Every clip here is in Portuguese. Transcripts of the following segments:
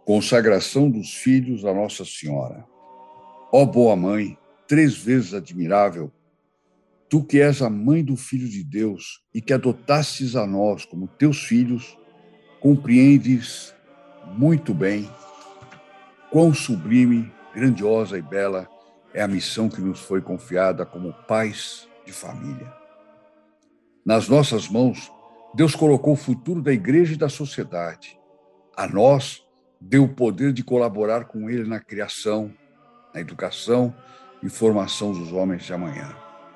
Consagração dos filhos a Nossa Senhora. Ó boa mãe, 3 vezes admirável, tu que és a mãe do Filho de Deus e que adotastes a nós como teus filhos, compreendes muito bem quão sublime, grandiosa e bela é a missão que nos foi confiada como pais de família. Nas nossas mãos, Deus colocou o futuro da igreja e da sociedade. A nós, deu o poder de colaborar com ele na criação, na educação e formação dos homens de amanhã.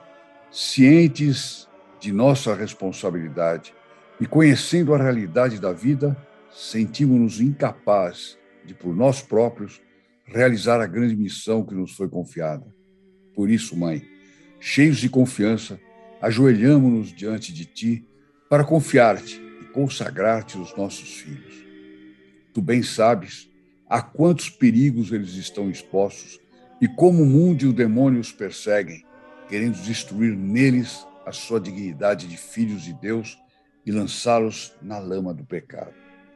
Cientes de nossa responsabilidade e conhecendo a realidade da vida, sentimos-nos incapazes de, por nós próprios, realizar a grande missão que nos foi confiada. Por isso, Mãe, cheios de confiança, ajoelhamo-nos diante de Ti para confiar-te e consagrar-te os nossos filhos. Tu bem sabes a quantos perigos eles estão expostos e como o mundo e o demônio os perseguem, querendo destruir neles a sua dignidade de filhos de Deus e lançá-los na lama do pecado.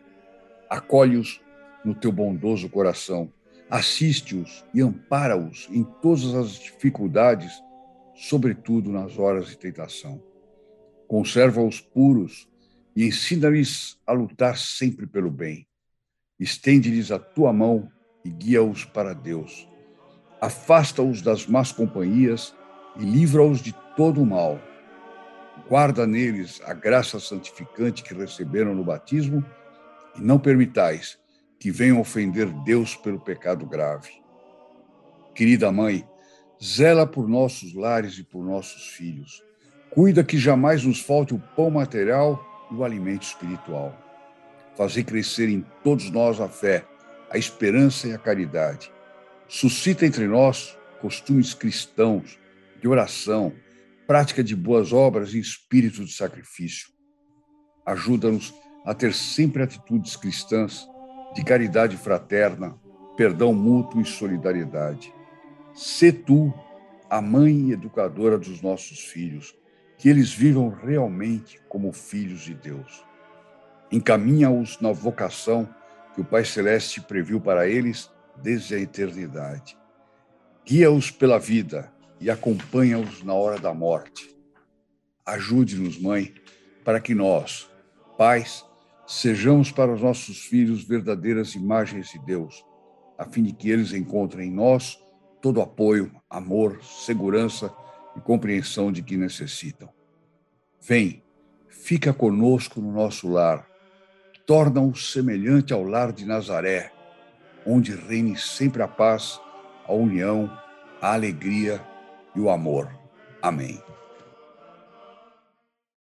Acolhe-os no teu bondoso coração, assiste-os e ampara-os em todas as dificuldades, sobretudo nas horas de tentação. Conserva-os puros e ensina-lhes a lutar sempre pelo bem. Estende-lhes a tua mão e guia-os para Deus. Afasta-os das más companhias e livra-os de todo o mal. Guarda neles a graça santificante que receberam no batismo e não permitais que venham ofender Deus pelo pecado grave. Querida Mãe, zela por nossos lares e por nossos filhos. Cuida que jamais nos falte o pão material e o alimento espiritual. Fazer crescer em todos nós a fé, a esperança e a caridade. Suscita entre nós costumes cristãos de oração, prática de boas obras e espírito de sacrifício. Ajuda-nos a ter sempre atitudes cristãs de caridade fraterna, perdão mútuo e solidariedade. Sê tu a mãe e educadora dos nossos filhos, que eles vivam realmente como filhos de Deus. Encaminha-os na vocação que o Pai Celeste previu para eles desde a eternidade. Guia-os pela vida e acompanha-os na hora da morte. Ajude-nos, Mãe, para que nós, pais, sejamos para os nossos filhos verdadeiras imagens de Deus, a fim de que eles encontrem em nós todo apoio, amor, segurança e compreensão de que necessitam. Vem, fica conosco no nosso lar, torna-o semelhante ao lar de Nazaré, onde reine sempre a paz, a união, a alegria e o amor. Amém.